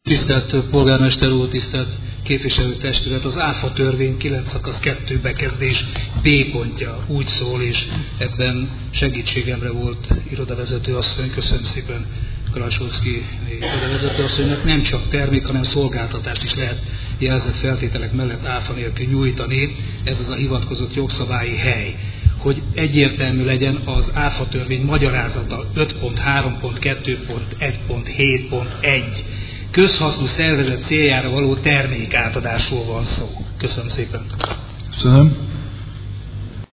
Tisztelt polgármester úr, tisztelt képviselőtestület, az ÁFA törvény 9 szakasz 2 bekezdés B pontja úgy szól, és ebben segítségemre volt irodavezető asszony, köszönöm szépen Krasovszki irodavezető asszonynak, nem csak termék, hanem szolgáltatást is lehet jelzett feltételek mellett áfa nélkül nyújtani, ez az a hivatkozott jogszabályi hely. Hogy egyértelmű legyen az ÁFA törvény magyarázata 5.3.2.1.7.1. Közhasznú szervezet céljára való termékátadásról van szó. Köszönöm szépen. Köszönöm.